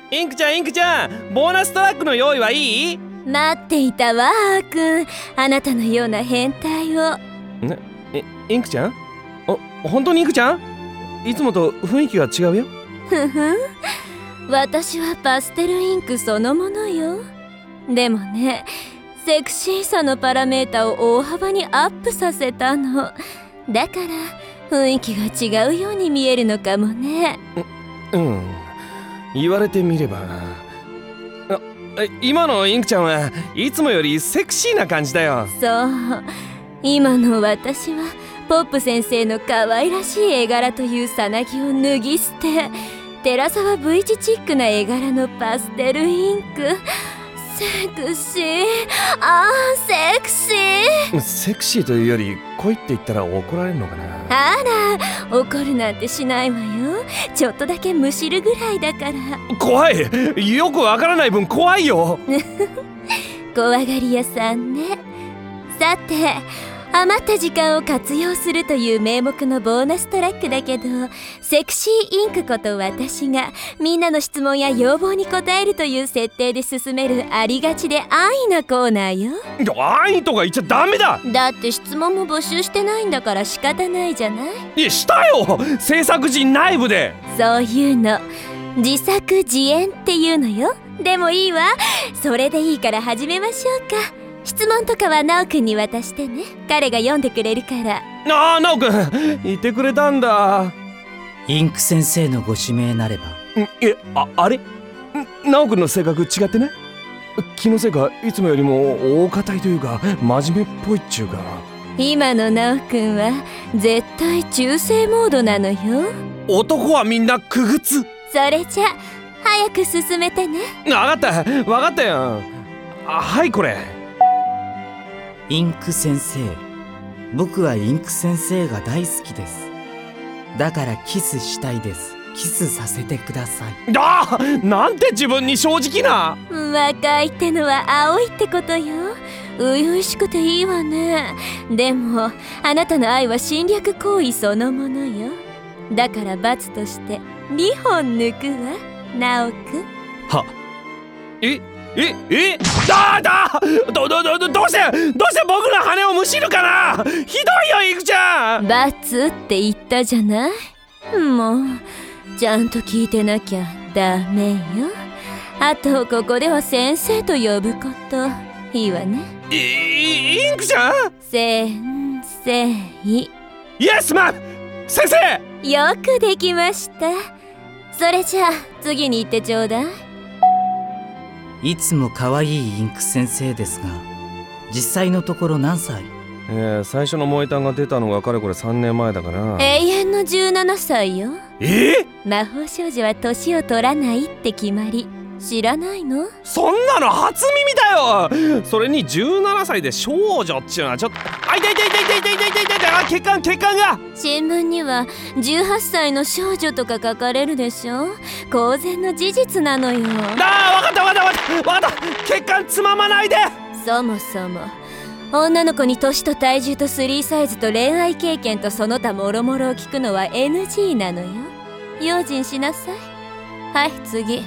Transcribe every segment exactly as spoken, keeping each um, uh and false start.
インクちゃんインクちゃん、ボーナストラックの用意はいい？ 待っていたわ、あーくん。あなたのような変態を。 ね、え、インクちゃん？お、本当にインクちゃん？いつもと雰囲気が違うよ。 ふふん、私はパステルインクそのものよ。でもね、セクシーさのパラメータを大幅にアップさせたの。だから雰囲気が違うように見えるのかもね。 う、うん、言われてみれば。あ、今のインクちゃんはいつもよりセクシーな感じだよ。 そう、今の私はポップ先生の可愛らしい絵柄というさなぎを脱ぎ捨て、寺沢 V 字チックな絵柄のパステルインク。セクシー、あーセクシー。 セクシーというより恋って言ったら怒られるのかな。 あら、怒るなんてしないわよ。ちょっとだけむしるぐらいだから。 怖い、よくわからない分怖いよ。 怖がり屋さんね。さて、余った時間を活用するという名目のボーナストラックだけど、セクシーインクこと私がみんなの質問や要望に応えるという設定で進めるありがちで安易なコーナーよ。 安易とか言っちゃダメだ。 だって質問も募集してないんだから仕方ないじゃない。 いや、したよ、制作陣内部で。 そういうの自作自演っていうのよ。でもいいわ、それでいいから始めましょうか。質問とかはナオくんに渡してね。彼が読んでくれるから。 ああ、ナオくん言ってくれたんだ。 インク先生のご指名なれば。 え、あ、あれナオくんの性格違ってね。気のせいかいつもよりも大堅いというか真面目っぽいっちゅうか。 今のナオくんは絶対中性モードなのよ。 男はみんなくぐつ。 それじゃ早く進めてね。 分かった分かったよ。あ、はいこれ。 インク先生、僕はインク先生が大好きです。だからキスしたいです。キスさせてください。 ああ、なんて自分に正直な。 若いってのは青いってことよ。初々しくていいわね。でもあなたの愛は侵略行為そのものよ。だから罰としてにほん抜くわ、ナオくん。 はえええだだどどどどどうしてどうして僕の羽をむしるかな。ひどいよイクちゃん。 罰って言ったじゃない。もうちゃんと聞いてなきゃダメよ。あとここでは先生と呼ぶこといいわね。 イインクちゃん。 先生。イエスマン先生。 よくできました。それじゃあ次に行ってちょうだい。 いつも可愛いインク先生ですが、実際のところ何歳？ えー、最初の萌えタンが出たのがかれこれさんねんまえだから。 永遠のじゅうななさいよ。 えー、 魔法少女は年を取らないって決まり、知らないの？ そんなの初耳だよ。それにじゅうななさいで少女っちゅうのはちょっと。あ、痛い痛い痛い痛い痛い痛い痛い痛い痛い。あ、血管血管が。 新聞にはじゅうはっさいの少女とか書かれるでしょ。公然の事実なのよ。 ああ、分かった分かった分かった分かった。血管つままないで。 そもそも女の子に年と体重とスリーサイズと恋愛経験とその他もろもろを聞くのは エヌジー なのよ。用心しなさい。はい、次。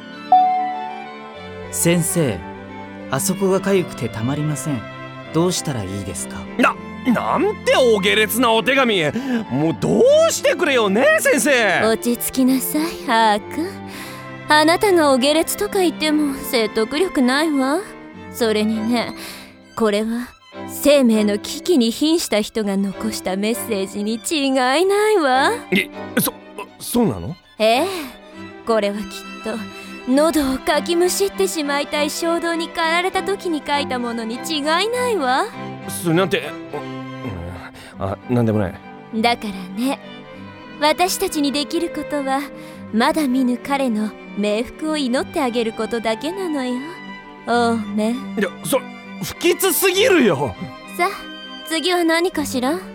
先生、あそこが痒くてたまりません。どうしたらいいですか？ な、なんてお下劣なお手紙。もうどうしてくれよね先生。 落ち着きなさい、ハーくん。あなたがお下劣とか言っても説得力ないわ。それにね、これは生命の危機に瀕した人が残したメッセージに違いないわ。 え、そ、そうなの？ ええ、これはきっと喉をかきむしってしまいたい衝動に駆られた時に書いたものに違いないわ。 それなんて、うん、あ、なんでもない。 だからね、私たちにできることはまだ見ぬ彼の冥福を祈ってあげることだけなのよ。おうめ。 いや、それ不吉すぎるよ。 さあ次は何かしら。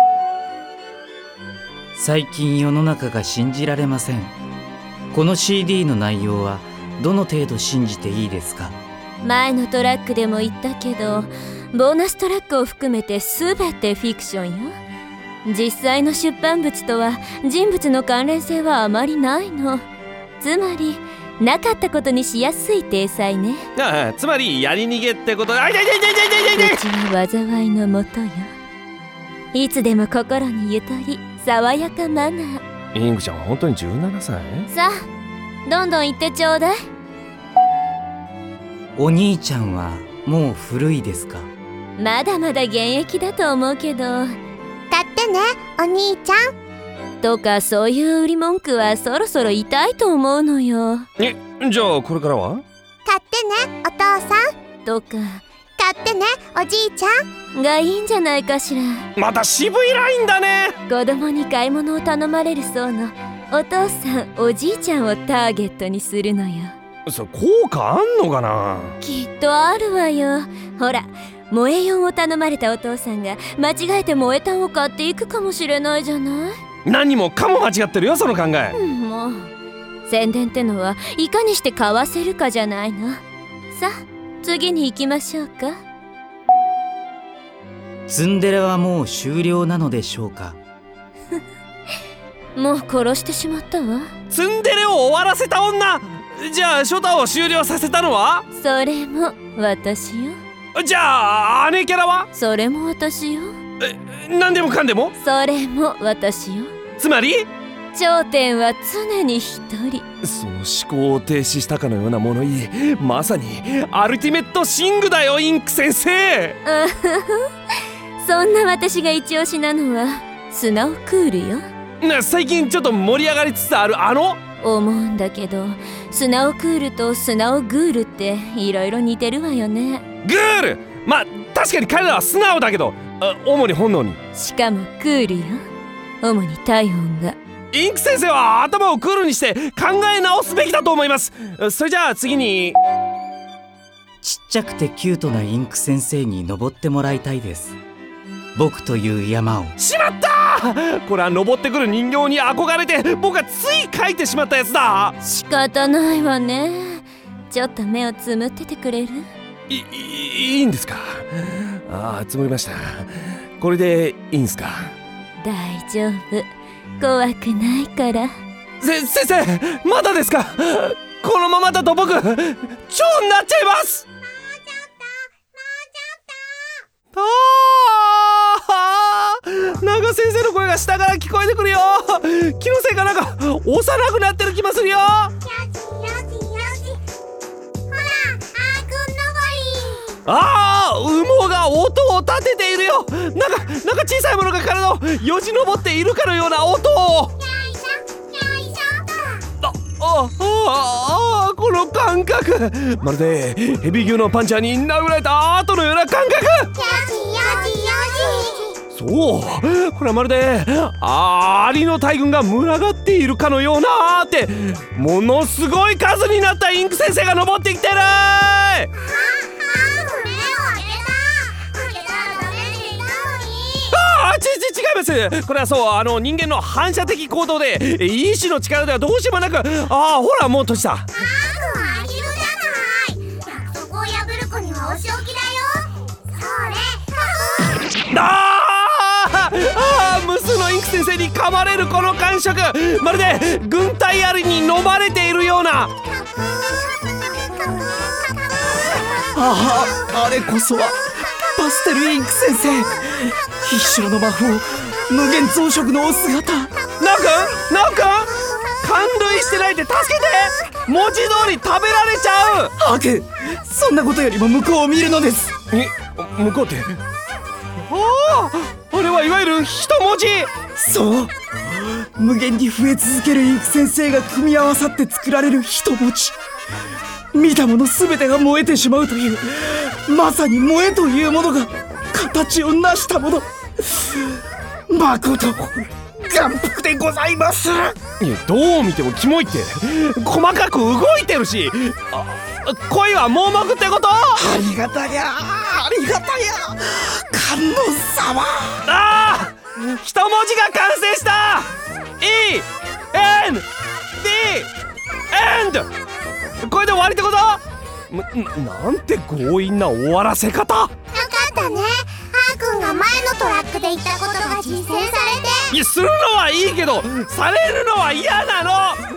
最近世の中が信じられません。この シーディー の内容はどの程度信じていいですか？ 前のトラックでも言ったけど、ボーナストラックを含めて全てフィクションよ。実際の出版物とは人物の関連性はあまりないの。つまりなかったことにしやすい体裁ね。 ああ、つまりやり逃げってことだ。あいやいやいやいやいやいや。 うちは災いのもとよ。いつでも心にゆとり、爽やかマナー。 インクちゃんは本当にじゅうななさい？ さあ、どんどん言ってちょうだい。 お兄ちゃんはもう古いですか？ まだまだ現役だと思うけど。 買ってね、お兄ちゃん。 とかそういう売り文句はそろそろ痛いと思うのよ。 え、じゃあこれからは？ 買ってね、お父さん。 とか買ってね、おじいちゃん。 がいいんじゃないかしら。 また渋いラインだね。 子供に買い物を頼まれるそうのお父さんおじいちゃんをターゲットにするのよ。 それ効果あんのかな？ きっとあるわよ。ほら、萌えよんを頼まれたお父さんが間違えて萌えたんを買っていくかもしれないじゃない。 何もかも間違ってるよ、その考え。 うん、もう宣伝ってのはいかにして買わせるかじゃないの。さあ、次に行きましょうか。 ツンデレはもう終了なのでしょうか？ もう殺してしまったわ。 ツンデレを終わらせた女。じゃあショタを終了させたのは？ それも私よ。 じゃあ姉キャラは？ それも私よ。 え、何でもかんでも？ それも私よ。 つまり頂点は常に一人。 その思考を停止したかのような物言い、まさにアルティメットシングだよ、インク先生。 あはは、そんな私が一押しなのはスナオクールよ。 な、最近ちょっと盛り上がりつつあるあの思うんだけど、スナオクールとスナオグールっていろいろ似てるわよね。 グール。まあ確かに彼らは素直だけど、あ、主に本能に。 しかもクールよ。主に体温が。 インク先生は頭をクールにして考え直すべきだと思います。それじゃあ次に、 ちっちゃくてキュートなインク先生に登ってもらいたいです。僕という山を。 しまった。これは登ってくる人形に憧れて僕がつい描いてしまったやつだ。 仕方ないわね。ちょっと目をつむっててくれる？ い, い, いいんですか？ああ、つむりました。これでいいんすか？ 大丈夫、怖くないから。 せ先生、まだですか？このままだと僕蝶になっちゃいます。ああ、なんか先生の声が下から聞こえてくるよ。気のせいかなんか幼くなってる気もするよ。ああ、羽毛が音を立てているよ。なんかなんか小さいものが体をよじ登っているかのような音を。あああ、この感覚、まるでヘビ牛のパンチャーに殴られた後のような感覚。そう、これはまるであアリの大群が群がっているかのようなって、ものすごい数になったインク先生が登ってきてる。ちち違います。これはそう、あの人間の反射的行動で、意志の力ではどうしようもなく、ああ、ほらもう閉じた。あーくんアヒルじゃない。約束を破る子にはお仕置きだよ。それ。あーあー、無数のインク先生に噛まれるこの感触、まるで軍隊アリに飲まれているような。 ああ、あれこそはパステルインク先生、必勝の魔法、無限増殖のお姿。 なおくん、なおくん、感涙してないで助けて。文字通り食べられちゃう。 ハク、そんなことよりも向こうを見るのです。 え、向こうって、ああ、あれはいわゆる一文字。 そう、無限に増え続けるインク先生が組み合わさって作られる一文字。見たもの全てが燃えてしまうという、まさに燃えというものが形を成したもの。誠眼福でございます。 いや、どう見てもキモいって。細かく動いてるし、あ、声は盲目ってこと？ ありがたや、ありがたや、観音様。 ああ、一文字が完成した。 E N D END。 これで終わりってこと？な、なんて強引な終わらせ方。 よかったね。あーくんが前のトラックで言ったことが実践されて。 いや、するのはいいけどされるのは嫌なの。